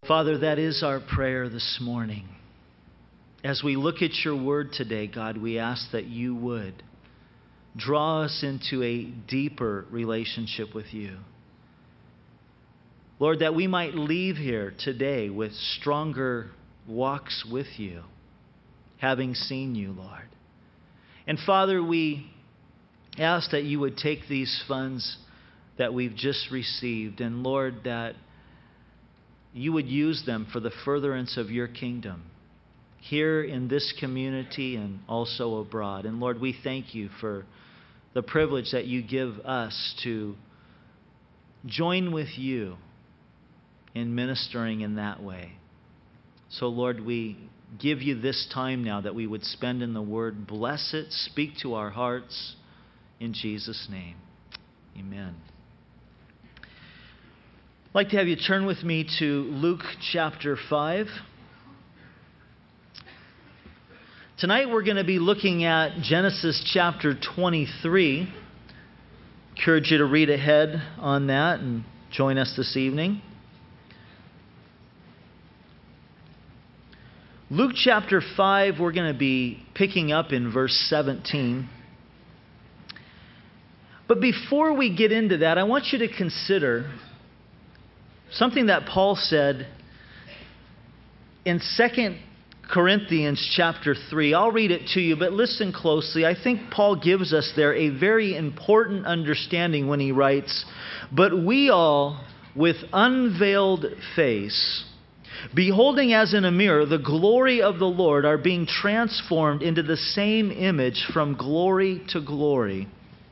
Father, that is our prayer this morning. As we look at your word today, God, we ask that you would draw us into a deeper relationship with you. Lord, that we might leave here today with stronger walks with you, having seen you, Lord. And Father, we ask that you would take these funds that we've just received, and Lord, that you would use them for the furtherance of your kingdom here in this community and also abroad. And Lord, we thank you for the privilege that you give us to join with you in ministering in that way. So Lord, we give you this time now that we would spend in the Word. Bless it, speak to our hearts, in Jesus' name. Amen. I'd like to have you turn with me to Luke chapter 5. Tonight we're going to be looking at Genesis chapter 23. Encourage you to read ahead on that and join us this evening. Luke chapter 5, we're going to be picking up in verse 17. But before we get into that, I want you to consider something that Paul said in 2 Corinthians chapter 3. I'll read it to you, but listen closely. I think Paul gives us there a very important understanding when he writes, "But we all, with unveiled face, beholding as in a mirror the glory of the Lord, are being transformed into the same image from glory to glory,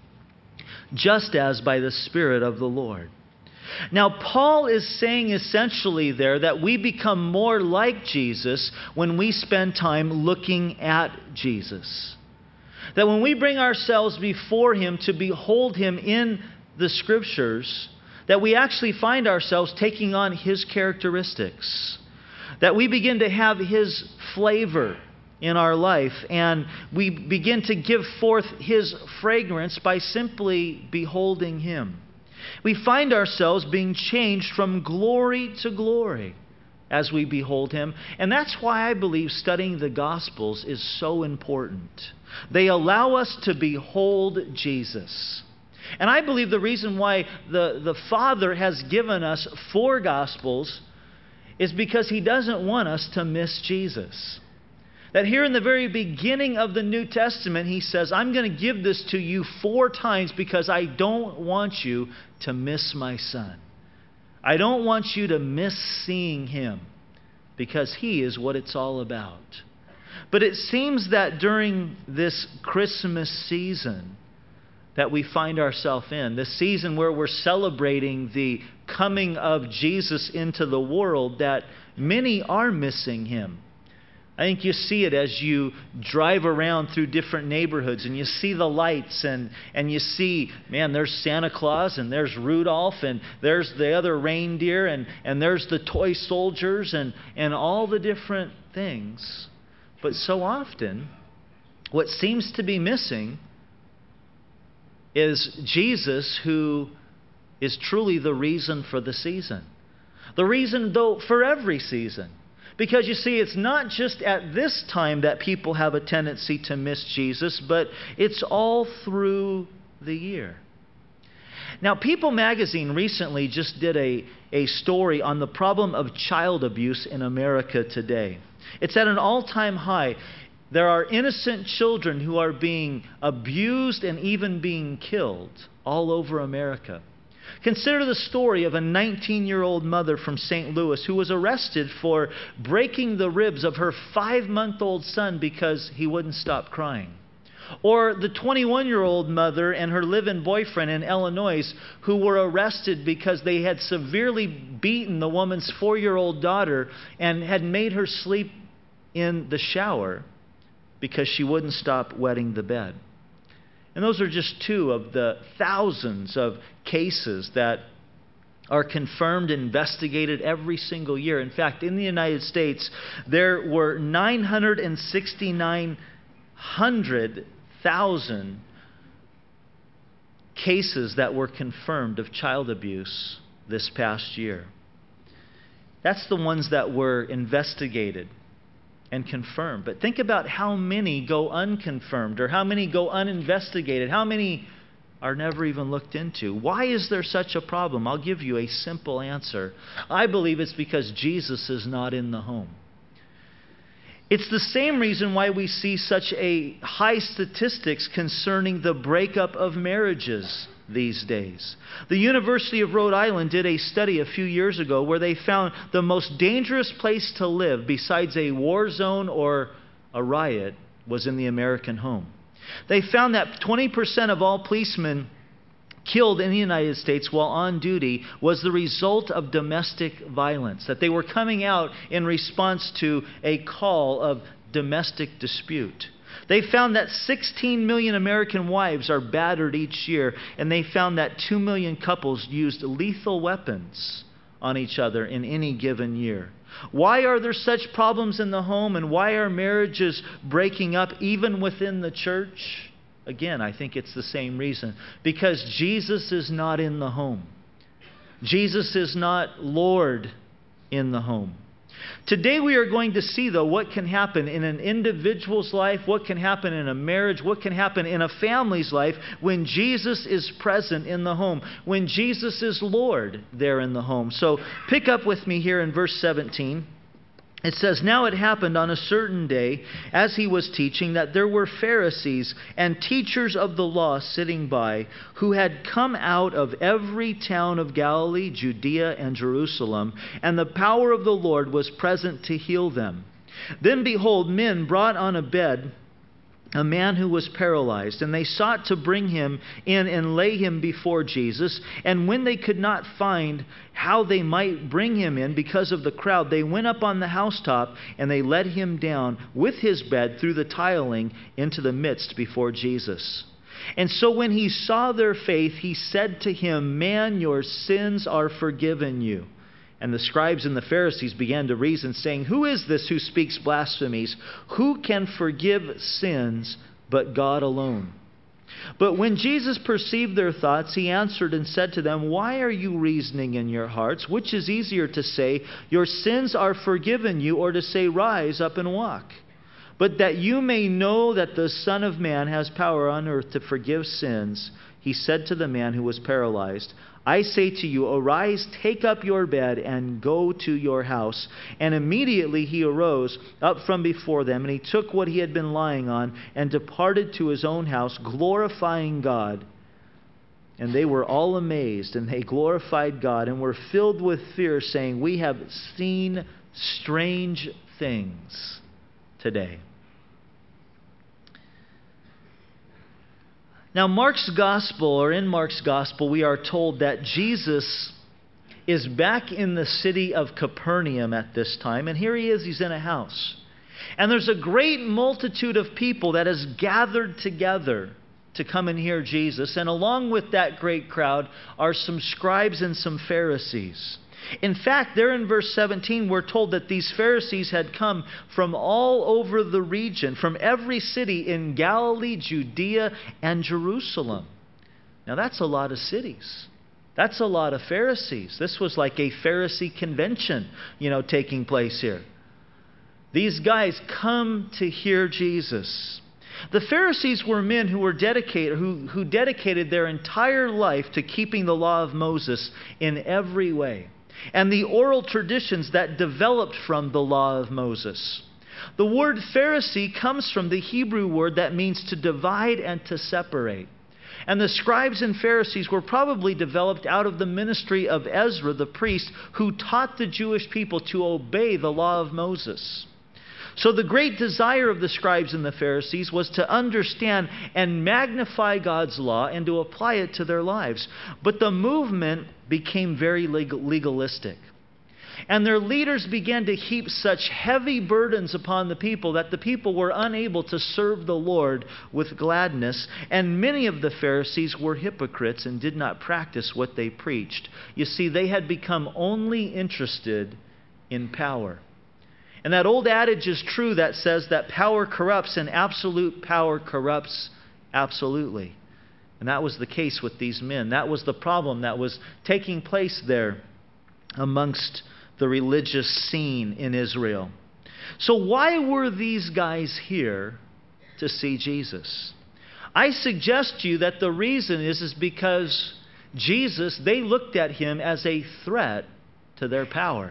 just as by the Spirit of the Lord." Now, Paul is saying essentially there that we become more like Jesus when we spend time looking at Jesus. That when we bring ourselves before Him to behold Him in the Scriptures, that we actually find ourselves taking on His characteristics. That we begin to have His flavor in our life, and we begin to give forth His fragrance by simply beholding Him. We find ourselves being changed from glory to glory as we behold Him. And that's why I believe studying the Gospels is so important. They allow us to behold Jesus. And I believe the reason why the Father has given us 4 Gospels is because He doesn't want us to miss Jesus. That here in the very beginning of the New Testament, He says, I'm going to give this to you 4 times because I don't want you to miss my Son. I don't want you to miss seeing Him because He is what it's all about. But it seems that during this Christmas season that we find ourselves in, this season where we're celebrating the coming of Jesus into the world, that many are missing Him. I think you see it as you drive around through different neighborhoods and you see the lights and you see, man, there's Santa Claus and there's Rudolph and there's the other reindeer and there's the toy soldiers and all the different things. But so often, what seems to be missing is Jesus, who is truly the reason for the season. The reason, though, for every season. Because you see, it's not just at this time that people have a tendency to miss Jesus, but it's all through the year. Now, People magazine recently just did a story on the problem of child abuse in America today. It's at an all-time high. There are innocent children who are being abused and even being killed all over America. Consider the story of a 19-year-old mother from St. Louis who was arrested for breaking the ribs of her 5-month-old son because he wouldn't stop crying. Or the 21-year-old mother and her live-in boyfriend in Illinois who were arrested because they had severely beaten the woman's 4-year-old daughter and had made her sleep in the shower because she wouldn't stop wetting the bed. And those are just 2 of the thousands of cases that are confirmed and investigated every single year. In fact, in the United States, there were 969,000 cases that were confirmed of child abuse this past year. That's the ones that were investigated and confirmed. But think about how many go unconfirmed, or how many go uninvestigated, how many are never even looked into. Why is there such a problem? I'll give you a simple answer. I believe it's because Jesus is not in the home. It's the same reason why we see such a high statistics concerning the breakup of marriages these days. The University of Rhode Island did a study a few years ago where they found the most dangerous place to live besides a war zone or a riot was in the American home. They found that 20% of all policemen killed in the United States while on duty was the result of domestic violence, that they were coming out in response to a call of domestic dispute. They found that 16 million American wives are battered each year, and they found that 2 million couples used lethal weapons on each other in any given year. Why are there such problems in the home, and why are marriages breaking up even within the church? Again, I think it's the same reason. Because Jesus is not in the home. Jesus is not Lord in the home. Today we are going to see, though, what can happen in an individual's life, what can happen in a marriage, what can happen in a family's life when Jesus is present in the home, when Jesus is Lord there in the home. So pick up with me here in verse 17. It says, "Now it happened on a certain day, as he was teaching, that there were Pharisees and teachers of the law sitting by, who had come out of every town of Galilee, Judea, and Jerusalem, and the power of the Lord was present to heal them. Then behold, men brought on a bed a man who was paralyzed, and they sought to bring him in and lay him before Jesus. And when they could not find how they might bring him in because of the crowd, they went up on the housetop, and they let him down with his bed through the tiling into the midst before Jesus. And so when he saw their faith, he said to him, 'Man, your sins are forgiven you.' And the scribes and the Pharisees began to reason, saying, 'Who is this who speaks blasphemies? Who can forgive sins but God alone?' But when Jesus perceived their thoughts, he answered and said to them, 'Why are you reasoning in your hearts? Which is easier to say, "Your sins are forgiven you," or to say, "Rise up and walk"? But that you may know that the Son of Man has power on earth to forgive sins," he said to the man who was paralyzed, "I say to you, arise, take up your bed, and go to your house." And immediately he arose up from before them, and he took what he had been lying on, and departed to his own house, glorifying God. And they were all amazed, and they glorified God, and were filled with fear, saying, "We have seen strange things today." Now, Mark's gospel, or in Mark's gospel, we are told that Jesus is back in the city of Capernaum at this time. And here he is, he's in a house. And there's a great multitude of people that has gathered together to come and hear Jesus. And along with that great crowd are some scribes and some Pharisees. In fact, there in verse 17, we're told that these Pharisees had come from all over the region, from every city in Galilee, Judea, and Jerusalem. Now, that's a lot of cities. That's a lot of Pharisees. This was like a Pharisee convention, taking place here. These guys come to hear Jesus. The Pharisees were men who were dedicated, who dedicated their entire life to keeping the law of Moses in every way, and the oral traditions that developed from the law of Moses. The word Pharisee comes from the Hebrew word that means to divide and to separate. And the scribes and Pharisees were probably developed out of the ministry of Ezra, the priest, who taught the Jewish people to obey the law of Moses. So the great desire of the scribes and the Pharisees was to understand and magnify God's law and to apply it to their lives. But the movement became very legalistic. And their leaders began to heap such heavy burdens upon the people that the people were unable to serve the Lord with gladness. And many of the Pharisees were hypocrites and did not practice what they preached. You see, they had become only interested in power. And that old adage is true that says that power corrupts and absolute power corrupts absolutely. And that was the case with these men. That was the problem that was taking place there amongst the religious scene in Israel. So why were these guys here to see Jesus? I suggest to you that the reason is because Jesus, they looked at him as a threat to their power.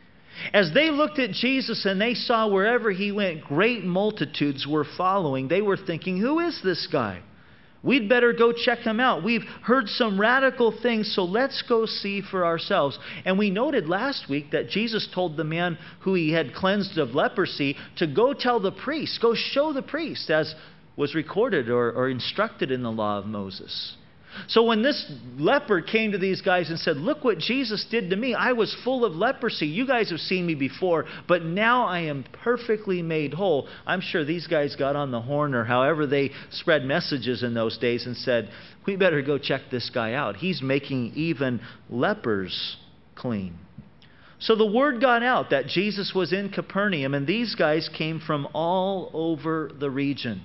As they looked at Jesus and they saw wherever he went, great multitudes were following, they were thinking, who is this guy? We'd better go check him out. We've heard some radical things, so let's go see for ourselves. And we noted last week that Jesus told the man who he had cleansed of leprosy to go tell the priest, go show the priest, as was recorded or instructed in the law of Moses. So when this leper came to these guys and said, look what Jesus did to me. I was full of leprosy. You guys have seen me before, but now I am perfectly made whole. I'm sure these guys got on the horn or however they spread messages in those days and said, we better go check this guy out. He's making even lepers clean. So the word got out that Jesus was in Capernaum, and these guys came from all over the region.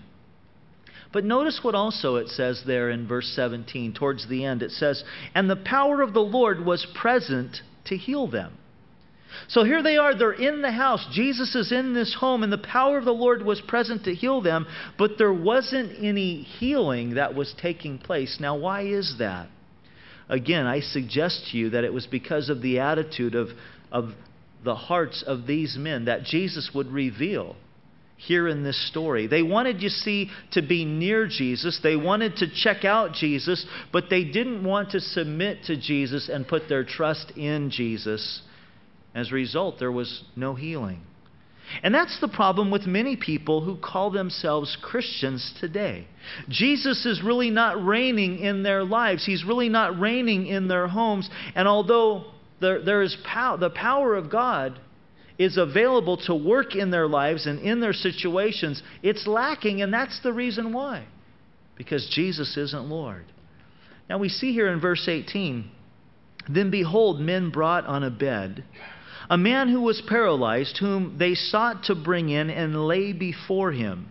But notice what also it says there in verse 17, towards the end. It says, and the power of the Lord was present to heal them. So here they are, they're in the house. Jesus is in this home, and the power of the Lord was present to heal them, but there wasn't any healing that was taking place. Now, why is that? Again, I suggest to you that it was because of the attitude of the hearts of these men that Jesus would reveal here in this story. They wanted, you see, to be near Jesus. They wanted to check out Jesus, but they didn't want to submit to Jesus and put their trust in Jesus. As a result, there was no healing. And that's the problem with many people who call themselves Christians today. Jesus is really not reigning in their lives. He's really not reigning in their homes. And although there is the power of God is available to work in their lives and in their situations, it's lacking, and that's the reason why. Because Jesus isn't Lord. Now we see here in verse 18, then behold, men brought on a bed a man who was paralyzed, whom they sought to bring in and lay before him.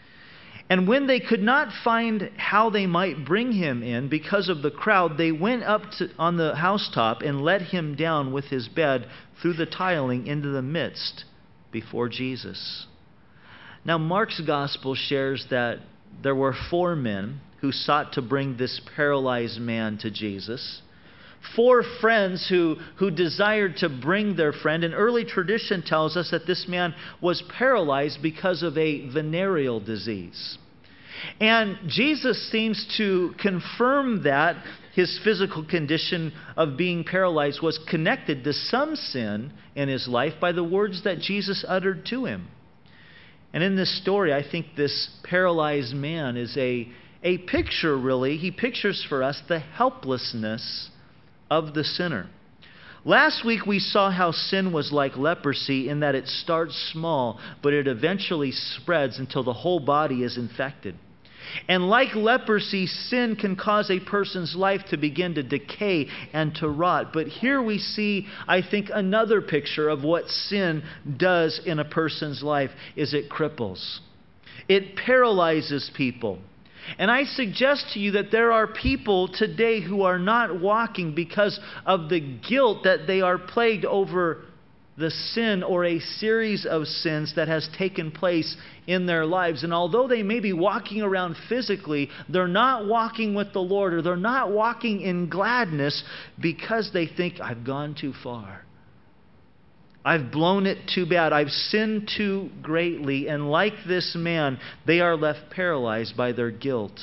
And when they could not find how they might bring him in because of the crowd, they went up on the housetop and let him down with his bed through the tiling into the midst before Jesus. Now Mark's gospel shares that there were 4 men who sought to bring this paralyzed man to Jesus. 4 friends who desired to bring their friend. And early tradition tells us that this man was paralyzed because of a venereal disease. And Jesus seems to confirm that his physical condition of being paralyzed was connected to some sin in his life by the words that Jesus uttered to him. And in this story, I think this paralyzed man is a picture, really. He pictures for us the helplessness of the sinner. Last week we saw how sin was like leprosy in that it starts small, but it eventually spreads until the whole body is infected. And like leprosy, sin can cause a person's life to begin to decay and to rot. But here we see, I think, another picture of what sin does in a person's life is it cripples. It paralyzes people. And I suggest to you that there are people today who are not walking because of the guilt that they are plagued over the sin or a series of sins that has taken place in their lives. And although they may be walking around physically, they're not walking with the Lord, or they're not walking in gladness because they think, I've gone too far. I've blown it too bad. I've sinned too greatly. And like this man, they are left paralyzed by their guilt.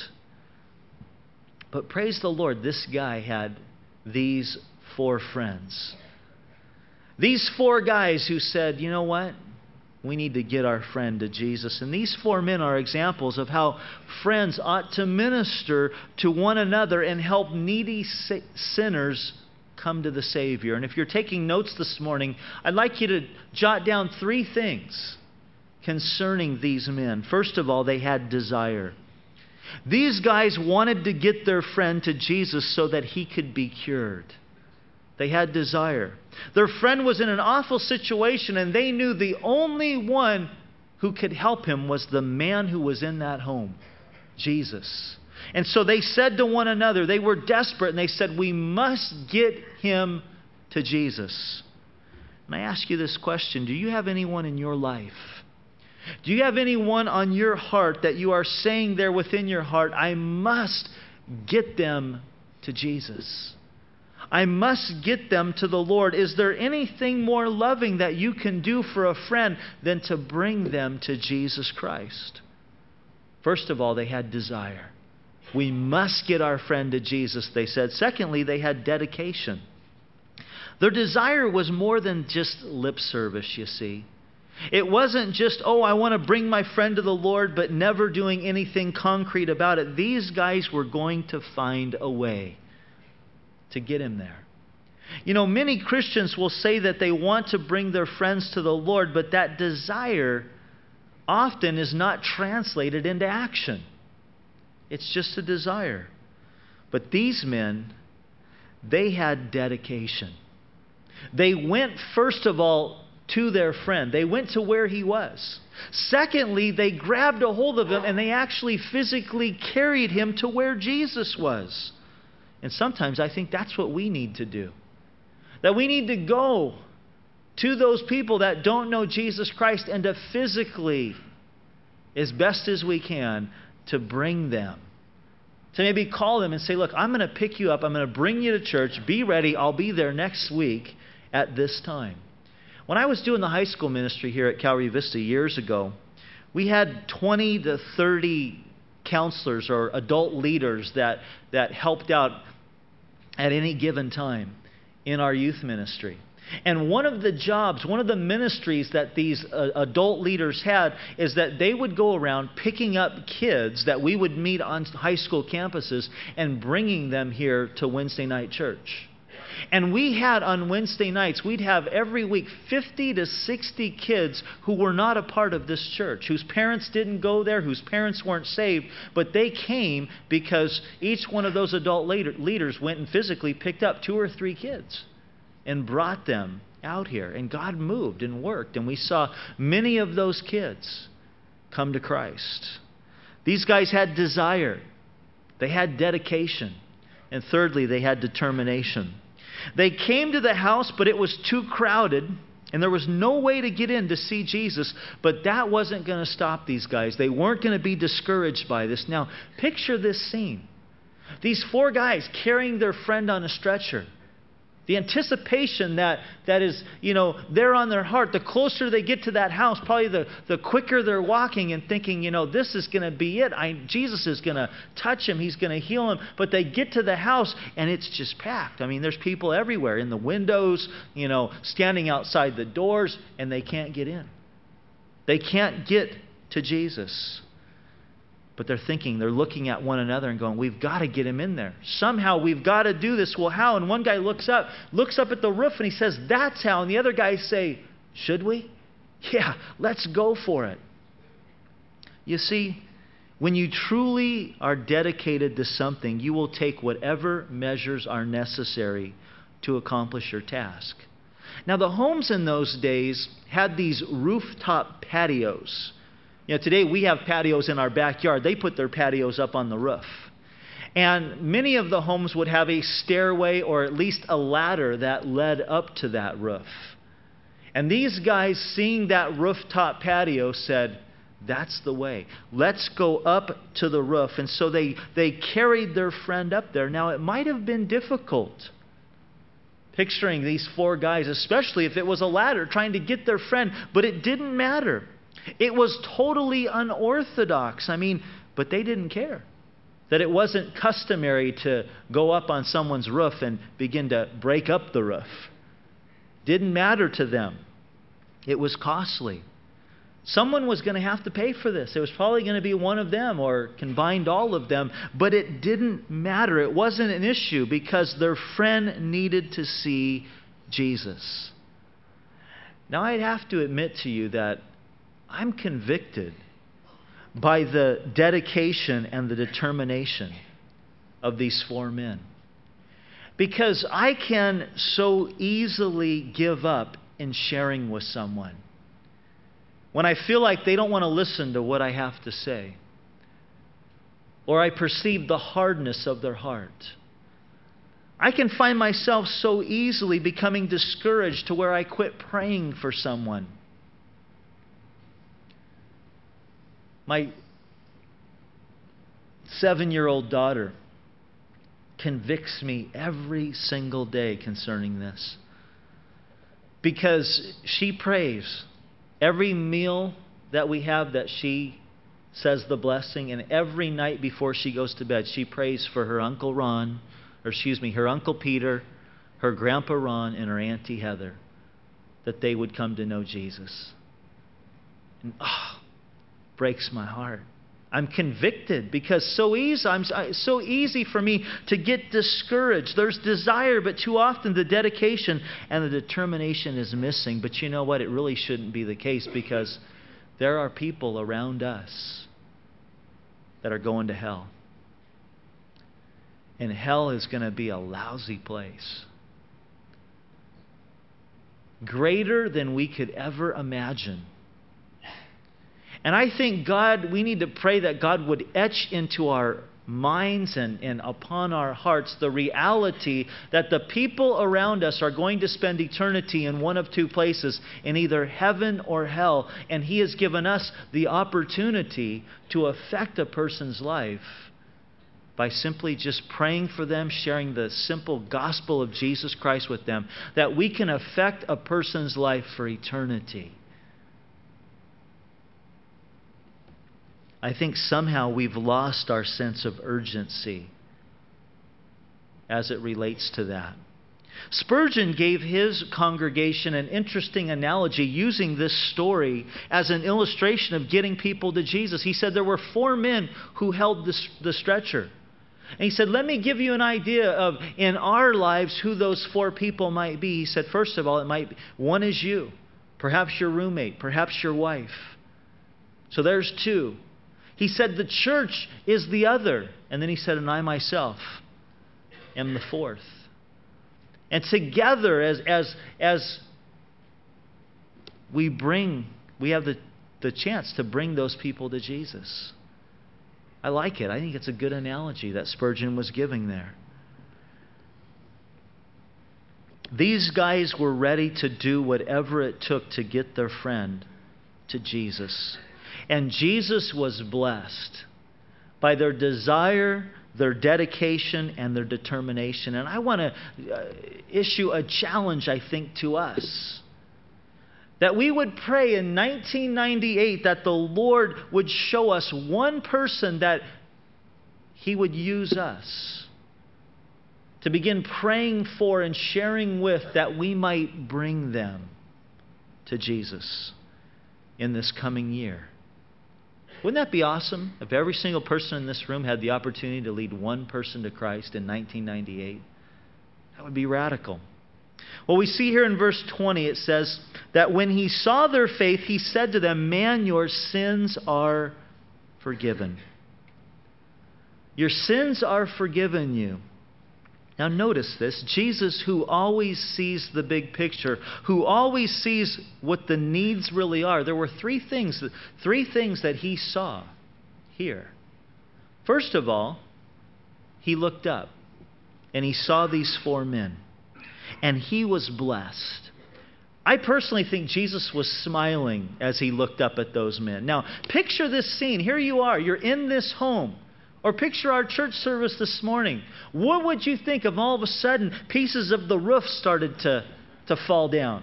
But praise the Lord, this guy had these 4 friends. These 4 guys who said, you know what? We need to get our friend to Jesus. And these 4 men are examples of how friends ought to minister to one another and help needy sinners come to the Savior. And if you're taking notes this morning, I'd like you to jot down 3 things concerning these men. First of all, they had desire. These guys wanted to get their friend to Jesus so that he could be cured. They had desire. Their friend was in an awful situation, and they knew the only one who could help him was the man who was in that home, Jesus. And so they said to one another, they were desperate, and they said, we must get him to Jesus. And I ask you this question, do you have anyone in your life? Do you have anyone on your heart that you are saying there within your heart, I must get them to Jesus? I must get them to the Lord. Is there anything more loving that you can do for a friend than to bring them to Jesus Christ? First of all, they had desire. We must get our friend to Jesus, they said. Secondly, they had dedication. Their desire was more than just lip service, you see. It wasn't just, I want to bring my friend to the Lord, but never doing anything concrete about it. These guys were going to find a way to get him there. You know, many Christians will say that they want to bring their friends to the Lord, but that desire often is not translated into action. It's just a desire. But these men, they had dedication. They went, first of all, to their friend. They went to where he was. Secondly, they grabbed a hold of him and they actually physically carried him to where Jesus was. And sometimes I think that's what we need to do. That we need to go to those people that don't know Jesus Christ and to physically, as best as we can, to bring them. To maybe call them and say, look, I'm going to pick you up. I'm going to bring you to church. Be ready. I'll be there next week at this time. When I was doing the high school ministry here at Calvary Vista years ago, we had 20 to 30 counselors or adult leaders that helped out at any given time in our youth ministry. And one of the jobs, one of the ministries that these adult leaders had is that they would go around picking up kids that we would meet on high school campuses and bringing them here to Wednesday night church. And we had on Wednesday nights, we'd have every week 50 to 60 kids who were not a part of this church, whose parents didn't go there, whose parents weren't saved, but they came because each one of those adult leaders went and physically picked up 2 or 3 kids and brought them out here. And God moved and worked, and we saw many of those kids come to Christ. These guys had desire. They had dedication. And thirdly, they had determination. They came to the house, but it was too crowded, and there was no way to get in to see Jesus. But that wasn't going to stop these guys. They weren't going to be discouraged by this. Now, picture this scene. These 4 guys carrying their friend on a stretcher. The anticipation that is, there on their heart. The closer they get to that house, probably the quicker they're walking and thinking, this is going to be it. Jesus is going to touch him. He's going to heal him. But they get to the house and it's just packed. I mean, there's people everywhere in the windows, standing outside the doors, and they can't get in. They can't get to Jesus. But they're looking at one another and going, we've got to get him in there. Somehow we've got to do this. Well, how? And one guy looks up at the roof and he says, that's how. And the other guys say, should we? Yeah, let's go for it. You see, when you truly are dedicated to something, you will take whatever measures are necessary to accomplish your task. Now, the homes in those days had these rooftop patios. Today we have patios in our backyard. They put their patios up on the roof. And many of the homes would have a stairway or at least a ladder that led up to that roof. And these guys, seeing that rooftop patio, said, that's the way. Let's go up to the roof. And so they carried their friend up there. Now, it might have been difficult picturing these 4 guys, especially if it was a ladder, trying to get their friend. But it didn't matter. It was totally unorthodox. But they didn't care. That it wasn't customary to go up on someone's roof and begin to break up the roof. Didn't matter to them. It was costly. Someone was going to have to pay for this. It was probably going to be one of them or combined all of them. But it didn't matter. It wasn't an issue because their friend needed to see Jesus. Now, I'd have to admit to you that I'm convicted by the dedication and the determination of these 4 men. Because I can so easily give up in sharing with someone when I feel like they don't want to listen to what I have to say, or I perceive the hardness of their heart. I can find myself so easily becoming discouraged to where I quit praying for someone. My 7-year-old daughter convicts me every single day concerning this. Because she prays every meal that we have, that she says the blessing, and every night before she goes to bed, she prays for her Uncle Ron, her Uncle Peter, her Grandpa Ron, and her Auntie Heather, that they would come to know Jesus. And breaks my heart. I'm convicted because so easy for me to get discouraged. There's desire, but too often the dedication and the determination is missing. But you know what? It really shouldn't be the case, because there are people around us that are going to hell. And hell is going to be a lousy place. Greater than we could ever imagine. And I think we need to pray that God would etch into our minds and upon our hearts the reality that the people around us are going to spend eternity in one of two places, in either heaven or hell. And He has given us the opportunity to affect a person's life by simply just praying for them, sharing the simple gospel of Jesus Christ with them, that we can affect a person's life for eternity. I think somehow we've lost our sense of urgency as it relates to that. Spurgeon gave his congregation an interesting analogy using this story as an illustration of getting people to Jesus. He said there were 4 men who held the stretcher. And he said, let me give you an idea of, in our lives, who those 4 people might be. He said, first of all, it might be, one is you, perhaps your roommate, perhaps your wife. So there's 2. He said the church is the other. And then he said, and I myself am the 4th. And together, as we have the chance to bring those people to Jesus. I like it. I think it's a good analogy that Spurgeon was giving there. These guys were ready to do whatever it took to get their friend to Jesus. And Jesus was blessed by their desire, their dedication, and their determination. And I want to issue a challenge, I think, to us. That we would pray in 1998 that the Lord would show us one person that He would use us to begin praying for and sharing with, that we might bring them to Jesus in this coming year. Wouldn't that be awesome if every single person in this room had the opportunity to lead one person to Christ in 1998? That would be radical. Well, we see here in verse 20, it says that when He saw their faith, He said to them, man, your sins are forgiven. Your sins are forgiven you. Now notice this. Jesus, who always sees the big picture, who always sees what the needs really are. There were 3 things that He saw here. First of all, He looked up and He saw these 4 men. And He was blessed. I personally think Jesus was smiling as He looked up at those men. Now, picture this scene. Here you are. You're in this home. Or picture our church service this morning. What would you think if all of a sudden pieces of the roof started to fall down?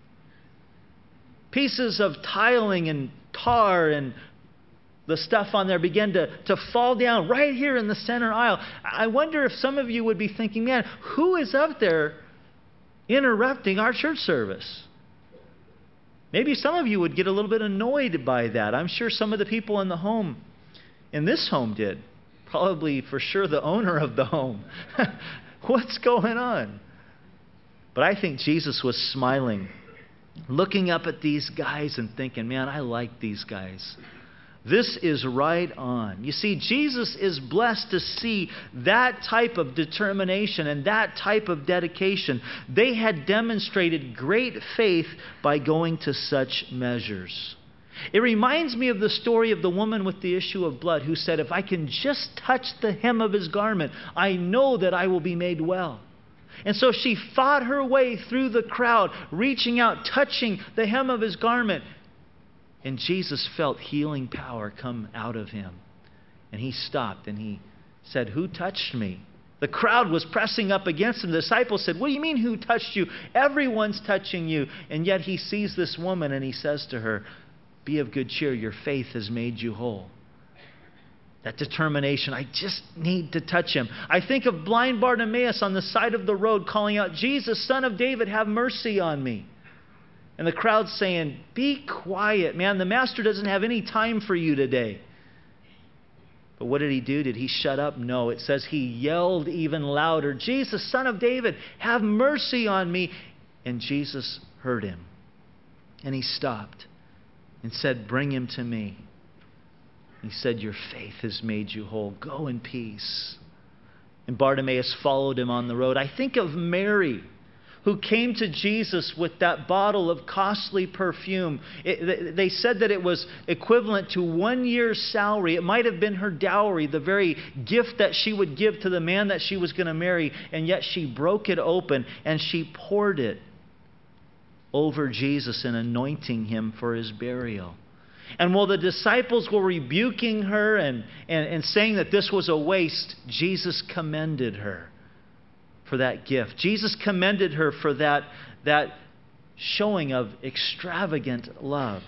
Pieces of tiling and tar and the stuff on there began to fall down right here in the center aisle. I wonder if some of you would be thinking, man, who is up there interrupting our church service? Maybe some of you would get a little bit annoyed by that. I'm sure some of the people in this home did. Probably for sure the owner of the home. What's going on? But I think Jesus was smiling, looking up at these guys and thinking, man, I like these guys. This is right on. You see, Jesus is blessed to see that type of determination and that type of dedication. They had demonstrated great faith by going to such measures. It reminds me of the story of the woman with the issue of blood who said, if I can just touch the hem of His garment, I know that I will be made well. And so she fought her way through the crowd, reaching out, touching the hem of his garment. And Jesus felt healing power come out of him. And he stopped and he said, "Who touched me?" The crowd was pressing up against him. The disciples said, "What do you mean, who touched you? Everyone's touching you." And yet he sees this woman and he says to her, "Be of good cheer, your faith has made you whole." That determination, I just need to touch him. I think of blind Bartimaeus on the side of the road calling out, "Jesus, Son of David, have mercy on me." And the crowd's saying, "Be quiet, man. The master doesn't have any time for you today." But what did he do? Did he shut up? No. It says he yelled even louder, "Jesus, Son of David, have mercy on me." And Jesus heard him. And he stopped and said, "Bring him to me." He said, "Your faith has made you whole. Go in peace." And Bartimaeus followed him on the road. I think of Mary, who came to Jesus with that bottle of costly perfume. They said that it was equivalent to 1 year's salary. It might have been her dowry, the very gift that she would give to the man that she was going to marry. And yet she broke it open and she poured it over Jesus and anointing him for his burial. And while the disciples were rebuking her and saying that this was a waste, Jesus commended her for that gift. Jesus commended her for that showing of extravagant love.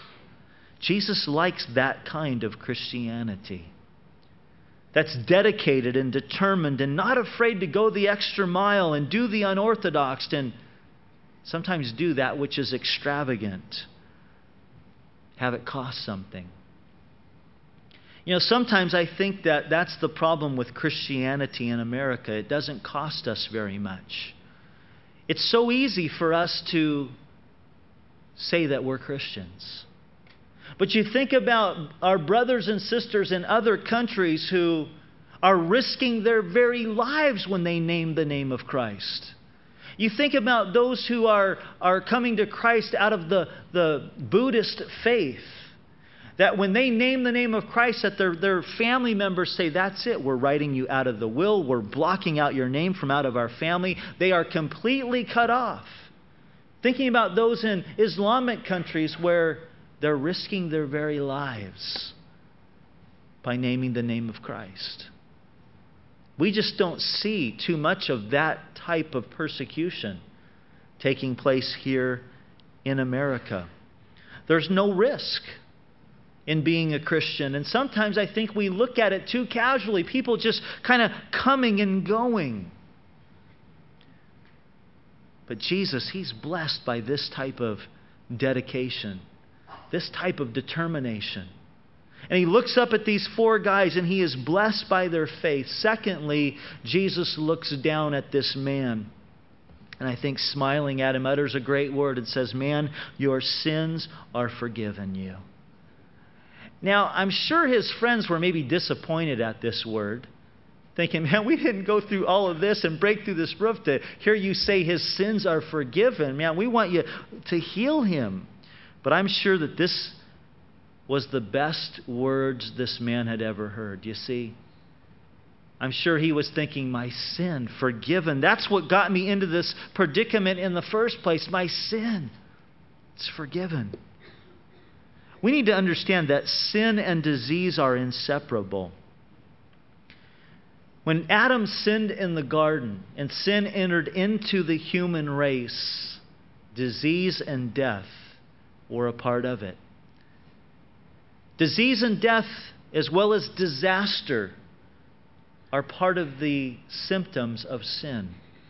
Jesus likes that kind of Christianity that's dedicated and determined and not afraid to go the extra mile and do the unorthodox and sometimes do that which is extravagant. Have it cost something. You know, sometimes I think that that's the problem with Christianity in America. It doesn't cost us very much. It's so easy for us to say that we're Christians. But you think about our brothers and sisters in other countries who are risking their very lives when they name the name of Christ. You think about those who are coming to Christ out of the Buddhist faith. That when they name the name of Christ, that their family members say, "That's it, we're writing you out of the will, we're blocking out your name from out of our family." They are completely cut off. Thinking about those in Islamic countries where they're risking their very lives by naming the name of Christ. We just don't see too much of that type of persecution taking place here in America. There's no risk in being a Christian. And sometimes I think we look at it too casually. People just kind of coming and going. But Jesus, He's blessed by this type of dedication, this type of determination. And He looks up at these 4 guys and He is blessed by their faith. Secondly, Jesus looks down at this man. And I think smiling at him utters a great word and says, "Man, your sins are forgiven you." Now, I'm sure his friends were maybe disappointed at this word, thinking, "Man, we didn't go through all of this and break through this roof to hear you say his sins are forgiven. Man, we want you to heal him." But I'm sure that this was the best words this man had ever heard. You see, I'm sure he was thinking, my sin forgiven. That's what got me into this predicament in the first place. My sin, it's forgiven. We need to understand that sin and disease are inseparable. When Adam sinned in the garden and sin entered into the human race, disease and death were a part of it. Disease and death, as well as disaster, are part of the symptoms of sin.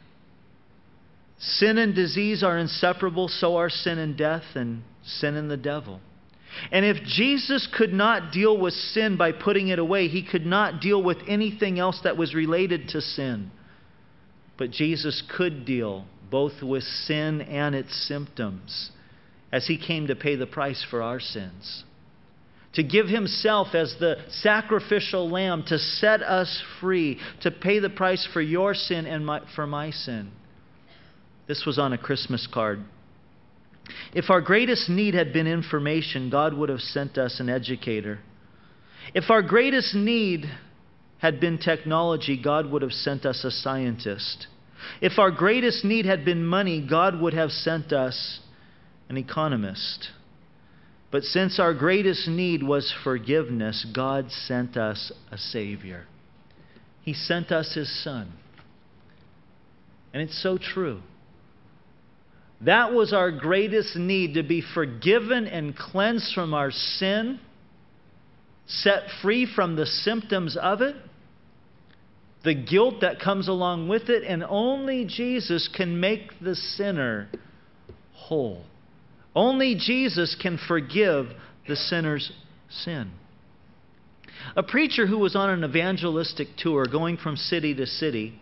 Sin and disease are inseparable, so are sin and death and sin and the devil. And if Jesus could not deal with sin by putting it away, He could not deal with anything else that was related to sin. But Jesus could deal both with sin and its symptoms, as He came to pay the price for our sins. To give Himself as the sacrificial lamb to set us free, to pay the price for your sin and for my sin. This was on a Christmas card. If our greatest need had been information, God would have sent us an educator. If our greatest need had been technology, God would have sent us a scientist. If our greatest need had been money, God would have sent us an economist. But since our greatest need was forgiveness, God sent us a Savior. He sent us His Son. And it's so true. That was our greatest need, to be forgiven and cleansed from our sin, set free from the symptoms of it, the guilt that comes along with it, and only Jesus can make the sinner whole. Only Jesus can forgive the sinner's sin. A preacher who was on an evangelistic tour going from city to city,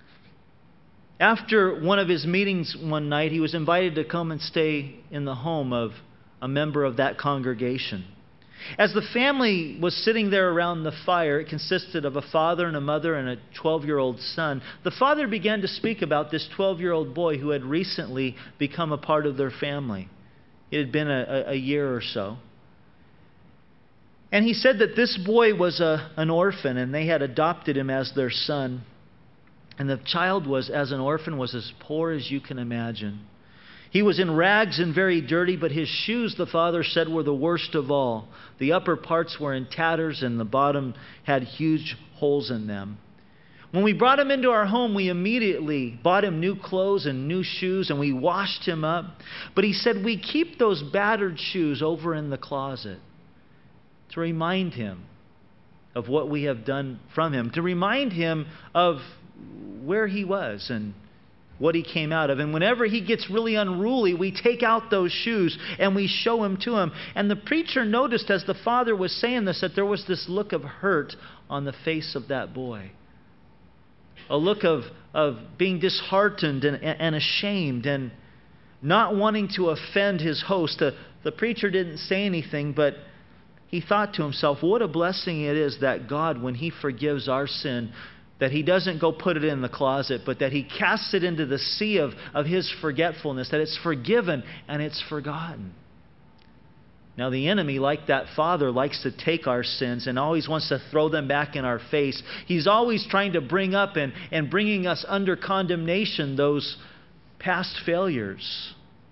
after one of his meetings one night, he was invited to come and stay in the home of a member of that congregation. As the family was sitting there around the fire, it consisted of a father and a mother and a 12-year-old son. The father began to speak about this 12-year-old boy who had recently become a part of their family. It had been a year or so. And he said that this boy was an orphan, and they had adopted him as their son. And the child was, as an orphan, was as poor as you can imagine. He was in rags and very dirty, but his shoes, the father said, were the worst of all. The upper parts were in tatters, and the bottom had huge holes in them. When we brought him into our home, we immediately bought him new clothes and new shoes, and we washed him up. But he said, we keep those battered shoes over in the closet to remind him of what we have done from him, to remind him of where he was and what he came out of. And whenever he gets really unruly, we take out those shoes and we show him to him. And the preacher noticed as the father was saying this that there was this look of hurt on the face of that boy. A look of being disheartened and ashamed and not wanting to offend his host. The preacher didn't say anything, but he thought to himself, what a blessing it is that God, when He forgives our sin, that He doesn't go put it in the closet, but that He casts it into the sea of His forgetfulness, that it's forgiven and it's forgotten. Now the enemy, like that father, likes to take our sins and always wants to throw them back in our face. He's always trying to bring up and bringing us under condemnation those past failures.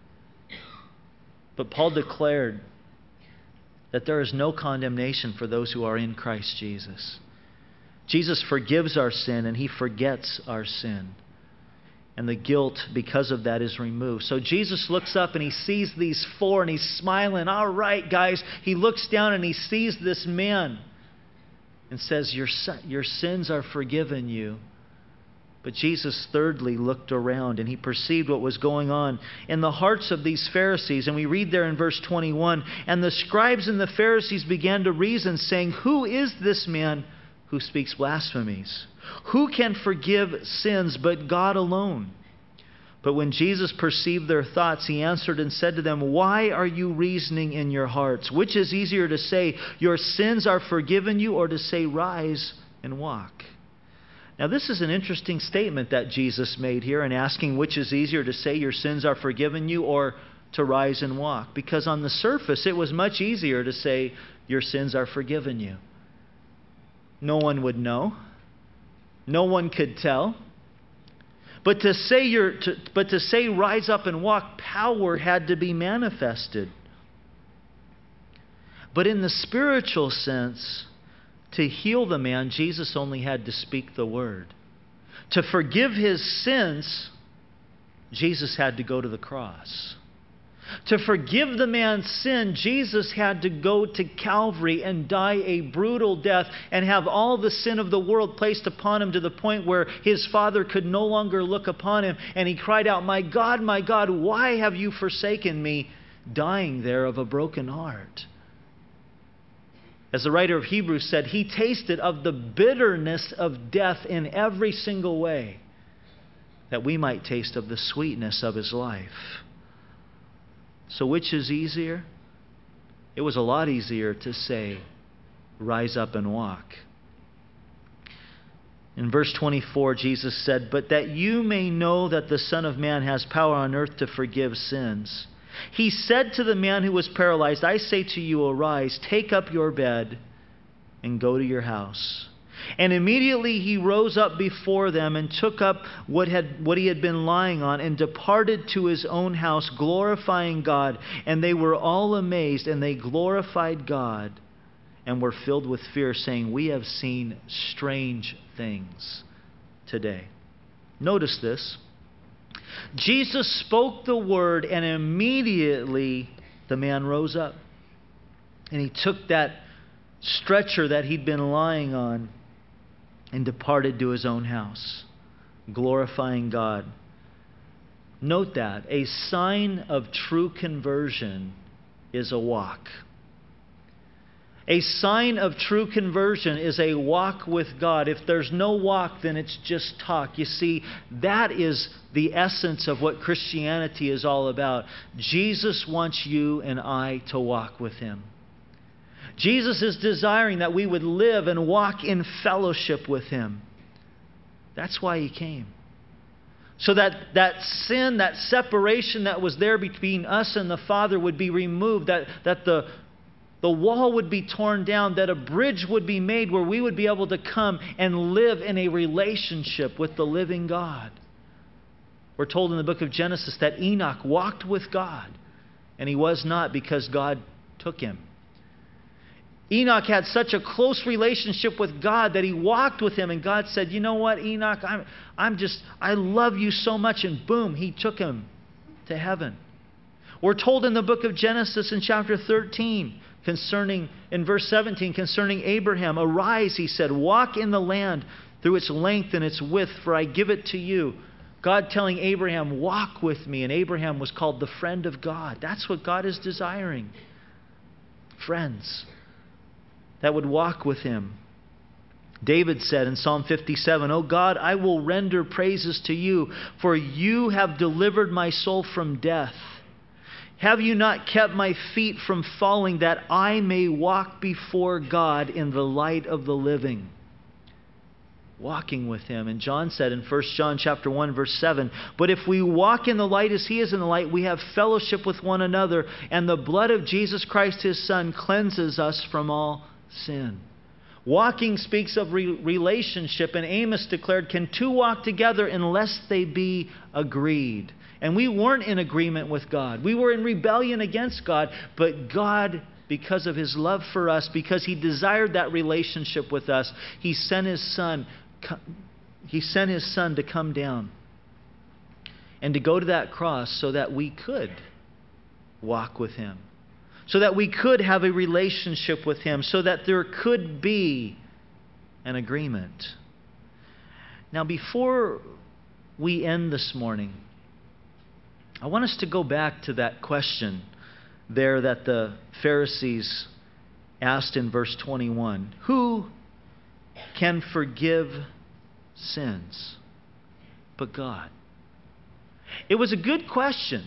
But Paul declared that there is no condemnation for those who are in Christ Jesus. Jesus forgives our sin and He forgets our sin. And the guilt because of that is removed. So Jesus looks up and He sees these four and He's smiling. All right, guys. He looks down and He sees this man and says, your sins are forgiven you. But Jesus thirdly looked around and He perceived what was going on in the hearts of these Pharisees. And we read there in verse 21, and the scribes and the Pharisees began to reason, saying, who is this man who speaks blasphemies? Who can forgive sins but God alone? But when Jesus perceived their thoughts, He answered and said to them, why are you reasoning in your hearts? Which is easier to say, your sins are forgiven you, or to say, rise and walk? Now this is an interesting statement that Jesus made here in asking which is easier to say, your sins are forgiven you, or to rise and walk. Because on the surface, it was much easier to say, your sins are forgiven you. No one would know. No one could tell. But to say rise up and walk, power had to be manifested. But in the spiritual sense, to heal the man, Jesus only had to speak the word. To forgive his sins, Jesus had to go to the cross. To forgive the man's sin, Jesus had to go to Calvary and die a brutal death and have all the sin of the world placed upon Him to the point where His Father could no longer look upon Him. And He cried out, my God, why have you forsaken me?" dying there of a broken heart. As the writer of Hebrews said, He tasted of the bitterness of death in every single way, that we might taste of the sweetness of His life. So which is easier? It was a lot easier to say, rise up and walk. In verse 24, Jesus said, "But that you may know that the Son of Man has power on earth to forgive sins." He said to the man who was paralyzed, "I say to you, arise, take up your bed, and go to your house." And immediately he rose up before them and took up what he had been lying on and departed to his own house, glorifying God. And they were all amazed, and they glorified God and were filled with fear, saying, "We have seen strange things today." Notice this. Jesus spoke the word, and immediately the man rose up. And he took that stretcher that he'd been lying on and departed to his own house, glorifying God. Note that a sign of true conversion is a walk. A sign of true conversion is a walk with God. If there's no walk, then it's just talk. You see, that is the essence of what Christianity is all about. Jesus wants you and I to walk with Him. Jesus is desiring that we would live and walk in fellowship with Him. That's why He came. So that sin, that separation that was there between us and the Father would be removed, that the wall would be torn down, that a bridge would be made where we would be able to come and live in a relationship with the living God. We're told in the book of Genesis that Enoch walked with God, and he was not, because God took him. Enoch had such a close relationship with God that he walked with Him, and God said, "You know what, Enoch, I love you so much," and boom, He took him to heaven. We're told in the book of Genesis in chapter 13, in verse 17, concerning Abraham, "Arise," He said, "walk in the land through its length and its width, for I give it to you." God telling Abraham, "Walk with me," and Abraham was called the friend of God. That's what God is desiring. Friends that would walk with Him. David said in Psalm 57, "O God, I will render praises to you, for you have delivered my soul from death. Have you not kept my feet from falling, that I may walk before God in the light of the living?" Walking with Him. And John said in 1 John chapter 1, verse 7, "But if we walk in the light as He is in the light, we have fellowship with one another, and the blood of Jesus Christ His Son cleanses us from all sin." Walking speaks of relationship, and Amos declared, "Can two walk together unless they be agreed?" And we weren't in agreement with God. We were in rebellion against God, but God, because of His love for us, because He desired that relationship with us, He sent His Son. He sent His Son to come down and to go to that cross so that we could walk with Him, so that we could have a relationship with Him, so that there could be an agreement. Now, before we end this morning, I want us to go back to that question there that the Pharisees asked in verse 21. Who can forgive sins but God? It was a good question,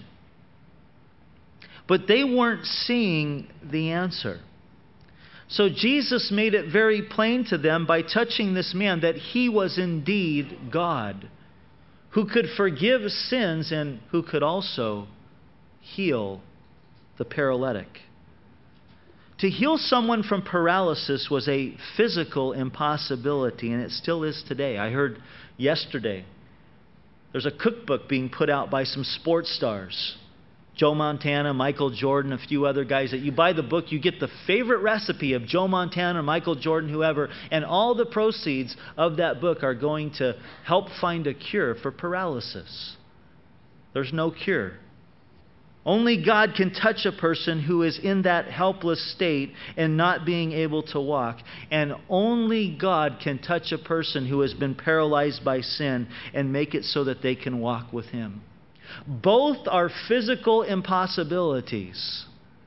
but they weren't seeing the answer. So Jesus made it very plain to them by touching this man that He was indeed God, who could forgive sins and who could also heal the paralytic. To heal someone from paralysis was a physical impossibility, and it still is today. I heard yesterday there's a cookbook being put out by some sports stars. Joe Montana, Michael Jordan, a few other guys, that you buy the book, you get the favorite recipe of Joe Montana, Michael Jordan, whoever, and all the proceeds of that book are going to help find a cure for paralysis. There's no cure. Only God can touch a person who is in that helpless state and not being able to walk. And only God can touch a person who has been paralyzed by sin and make it so that they can walk with Him. Both are physical impossibilities,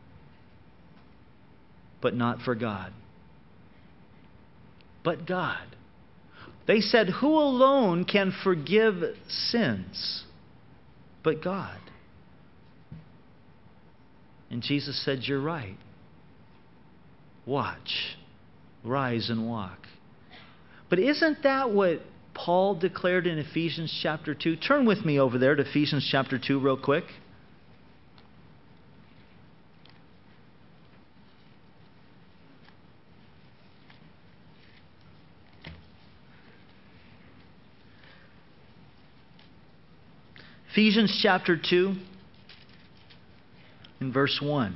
but not for God. But God. They said, "Who alone can forgive sins but God?" And Jesus said, "You're right. Watch, rise and walk." But isn't that what Paul declared in Ephesians chapter 2? Turn with me over there to Ephesians chapter 2 real quick. Ephesians chapter 2 and verse 1.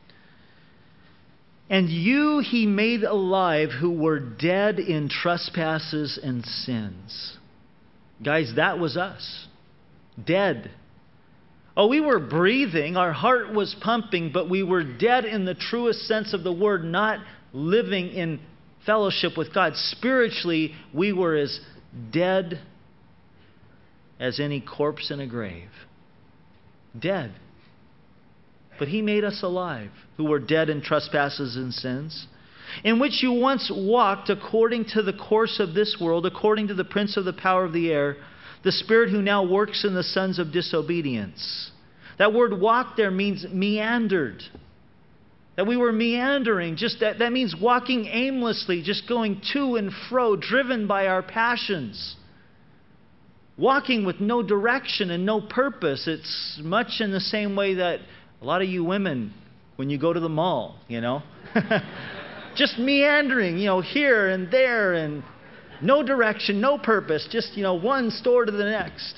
And you He made alive who were dead in trespasses and sins. Guys, that was us. Dead. Oh, we were breathing, our heart was pumping, but we were dead in the truest sense of the word, not living in fellowship with God. Spiritually, we were as dead as any corpse in a grave. Dead. But He made us alive, who were dead in trespasses and sins, in which you once walked according to the course of this world, according to the prince of the power of the air, the spirit who now works in the sons of disobedience. That word walk there means meandered. That we were meandering. Just that means walking aimlessly, just going to and fro, driven by our passions. Walking with no direction and no purpose. It's much in the same way that a lot of you women, when you go to the mall, just meandering, here and there, and no direction, no purpose, just, one store to the next.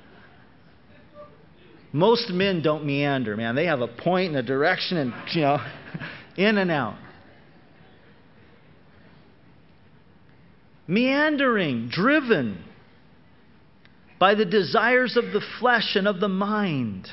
Most men don't meander, man. They have a point and a direction and, in and out. Meandering, driven by the desires of the flesh and of the mind.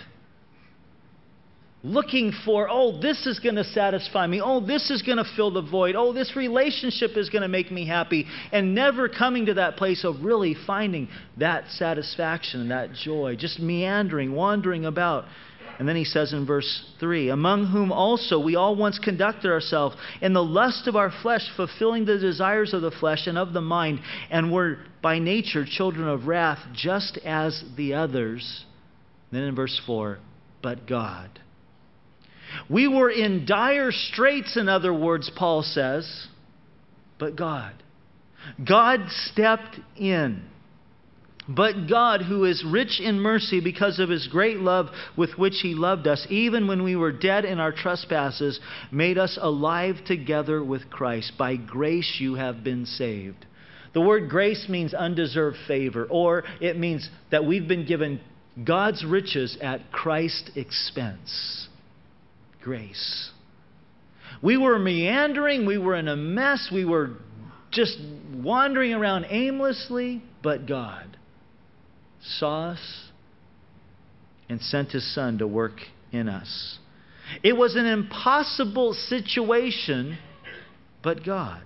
Looking for, this is going to satisfy me. This is going to fill the void. This relationship is going to make me happy. And never coming to that place of really finding that satisfaction and that joy. Just meandering, wandering about. And then he says in verse 3, among whom also we all once conducted ourselves in the lust of our flesh, fulfilling the desires of the flesh and of the mind, and were by nature children of wrath, just as the others. Then in verse 4, but God. We were in dire straits, in other words, Paul says, but God. God stepped in. But God, who is rich in mercy because of His great love with which He loved us, even when we were dead in our trespasses, made us alive together with Christ. By grace you have been saved. The word grace means undeserved favor, or it means that we've been given God's riches at Christ's expense. Grace. We were meandering, we were in a mess, we were just wandering around aimlessly, but God saw us and sent His Son to work in us. It was an impossible situation, but God.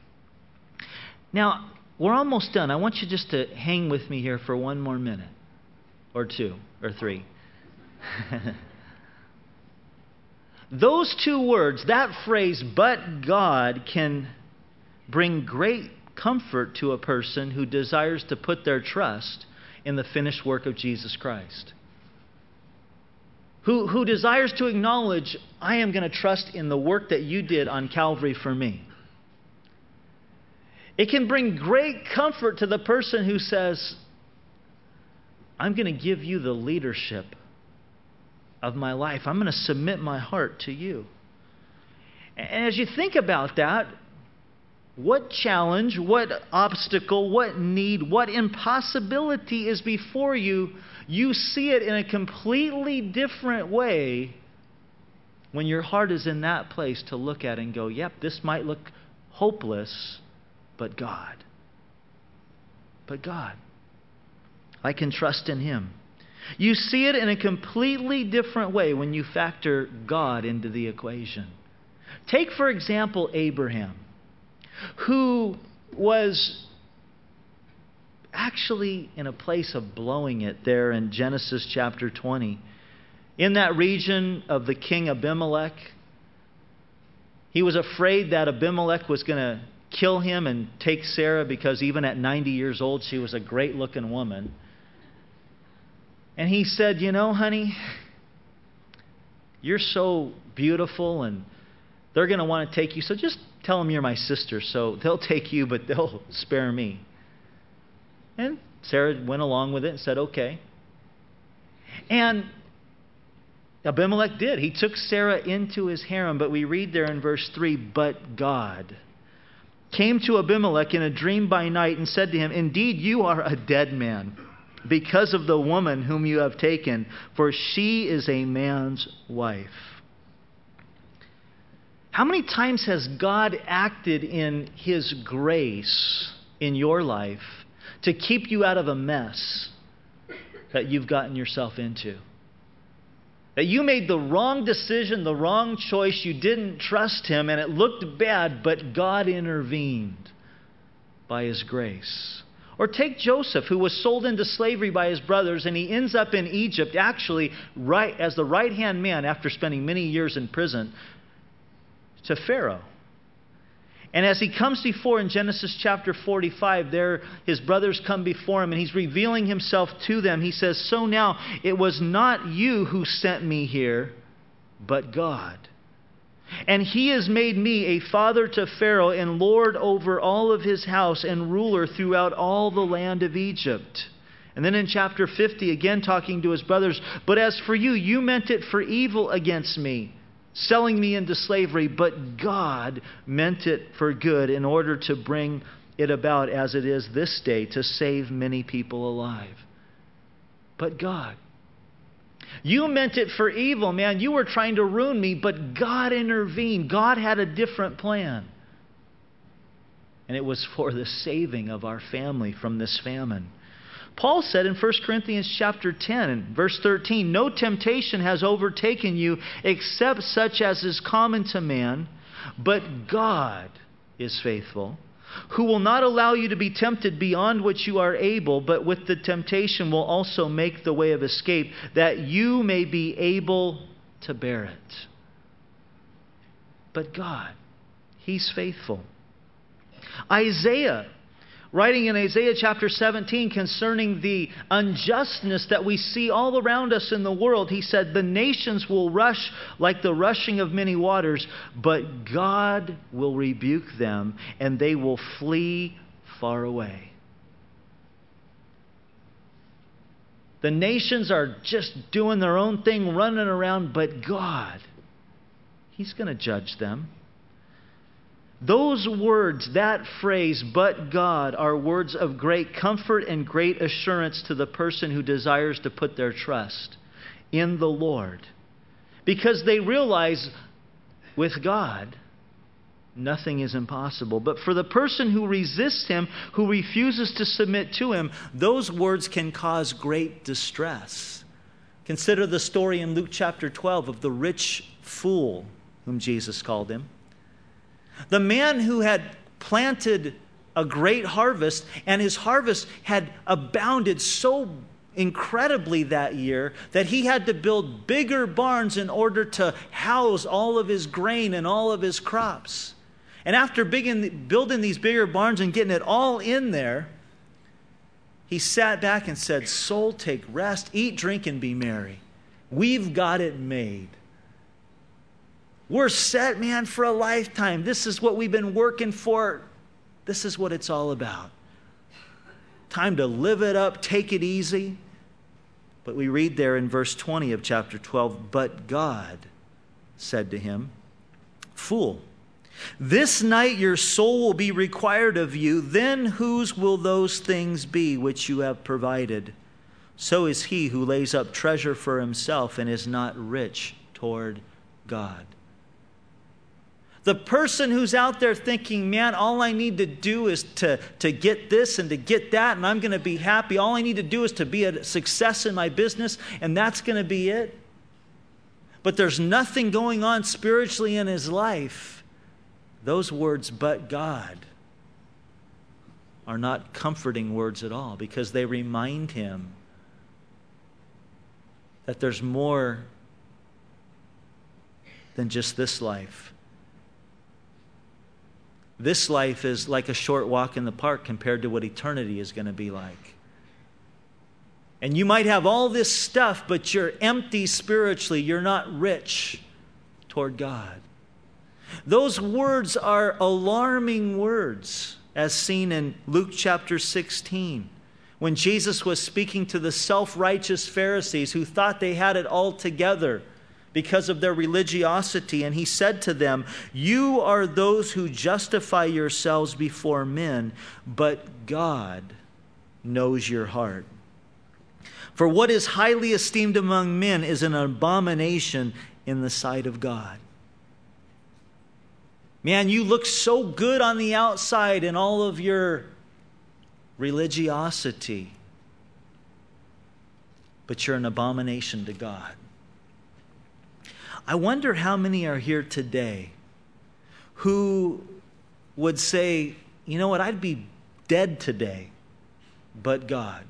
Now, we're almost done. I want you just to hang with me here for one more minute, or two, or three. Those two words, that phrase, but God, can bring great comfort to a person who desires to put their trust in the finished work of Jesus Christ. Who desires to acknowledge, I am going to trust in the work that you did on Calvary for me. It can bring great comfort to the person who says, I'm going to give you the leadership of my life. I'm going to submit my heart to you. And as you think about that, what challenge, what obstacle, what need, what impossibility is before you, you see it in a completely different way when your heart is in that place to look at it and go, yep, this might look hopeless, but God. But God. I can trust in Him. You see it in a completely different way when you factor God into the equation. Take, for example, Abraham, who was actually in a place of blowing it there in Genesis chapter 20. In that region of the king Abimelech, he was afraid that Abimelech was going to kill him and take Sarah because even at 90 years old, she was a great-looking woman. And he said, honey, you're so beautiful and they're going to want to take you. So just tell them you're my sister. So they'll take you, but they'll spare me. And Sarah went along with it and said, okay. And Abimelech did. He took Sarah into his harem. But we read there in verse 3, but God came to Abimelech in a dream by night and said to him, indeed, you are a dead man. because of the woman whom you have taken, for she is a man's wife. How many times has God acted in His grace in your life to keep you out of a mess that you've gotten yourself into? That you made the wrong decision, the wrong choice, you didn't trust Him, and it looked bad, but God intervened by His grace. Or take Joseph, who was sold into slavery by his brothers, and he ends up in Egypt, actually right as the right-hand man after spending many years in prison, to Pharaoh. And as he comes before in Genesis chapter 45, there his brothers come before him and he's revealing himself to them. He says, "So now it was not you who sent me here, but God. And He has made me a father to Pharaoh and lord over all of his house and ruler throughout all the land of Egypt." And then in chapter 50, again talking to his brothers, "But as for you, you meant it for evil against me, selling me into slavery, but God meant it for good in order to bring it about as it is this day, to save many people alive." But God. You meant it for evil, man. You were trying to ruin me, but God intervened. God had a different plan. And it was for the saving of our family from this famine. Paul said in 1 Corinthians chapter 10, verse 13, "No temptation has overtaken you except such as is common to man, but God is faithful, who will not allow you to be tempted beyond what you are able, but with the temptation will also make the way of escape, that you may be able to bear it." But God, He's faithful. Isaiah, writing in Isaiah chapter 17 concerning the unjustness that we see all around us in the world, he said, "The nations will rush like the rushing of many waters, but God will rebuke them, and they will flee far away." The nations are just doing their own thing, running around, but God, He's going to judge them. Those words, that phrase, "but God," are words of great comfort and great assurance to the person who desires to put their trust in the Lord. Because they realize with God, nothing is impossible. But for the person who resists Him, who refuses to submit to Him, those words can cause great distress. Consider the story in Luke chapter 12 of the rich fool, whom Jesus called him. The man who had planted a great harvest, and his harvest had abounded so incredibly that year that he had to build bigger barns in order to house all of his grain and all of his crops. And after building these bigger barns and getting it all in there, he sat back and said, "Soul, take rest, eat, drink, and be merry. We've got it made. We're set, man, for a lifetime. This is what we've been working for. This is what it's all about. Time to live it up, take it easy." But we read there in verse 20 of chapter 12, "But God said to him, 'Fool, this night your soul will be required of you. Then whose will those things be which you have provided? So is he who lays up treasure for himself and is not rich toward God.'" The person who's out there thinking, "Man, all I need to do is to get this and to get that, and I'm going to be happy. All I need to do is to be a success in my business, and that's going to be it." But there's nothing going on spiritually in his life. Those words, "but God," are not comforting words at all, because they remind him that there's more than just this life. This life is like a short walk in the park compared to what eternity is going to be like. And you might have all this stuff, but you're empty spiritually. You're not rich toward God. Those words are alarming words, as seen in Luke chapter 16, when Jesus was speaking to the self-righteous Pharisees who thought they had it all together because of their religiosity. And he said to them, "You are those who justify yourselves before men, but God knows your heart. For what is highly esteemed among men is an abomination in the sight of God. Man, you look so good on the outside in all of your religiosity, but you're an abomination to God. I wonder how many are here today who would say, you know what, I'd be dead today, but God.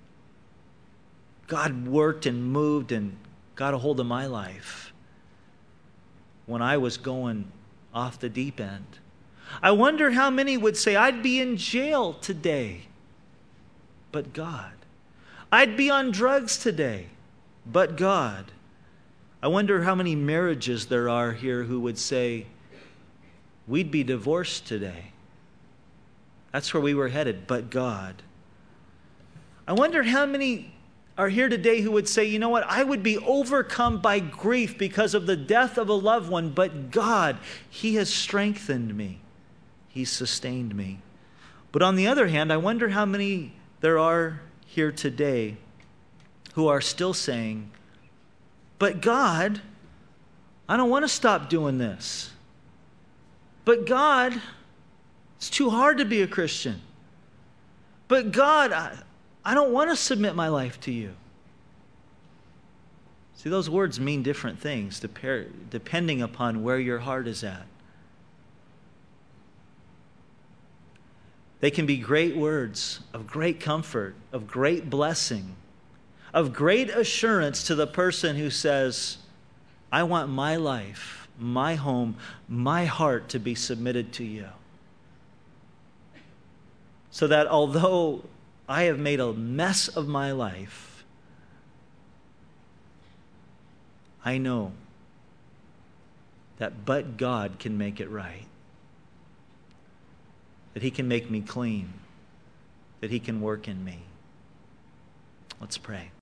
God worked and moved and got a hold of my life when I was going off the deep end. I wonder how many would say, I'd be in jail today, but God. I'd be on drugs today, but God. I wonder how many marriages there are here who would say, we'd be divorced today. That's where we were headed, but God. I wonder how many are here today who would say, you know what, I would be overcome by grief because of the death of a loved one, but God, He has strengthened me. He's sustained me. But on the other hand, I wonder how many there are here today who are still saying, but God, I don't want to stop doing this. But God, it's too hard to be a Christian. But God, I don't want to submit my life to you. See, those words mean different things depending upon where your heart is at. They can be great words of great comfort, of great blessing, of great assurance to the person who says, I want my life, my home, my heart to be submitted to you. So that although I have made a mess of my life, I know that but God can make it right. That He can make me clean. That He can work in me. Let's pray.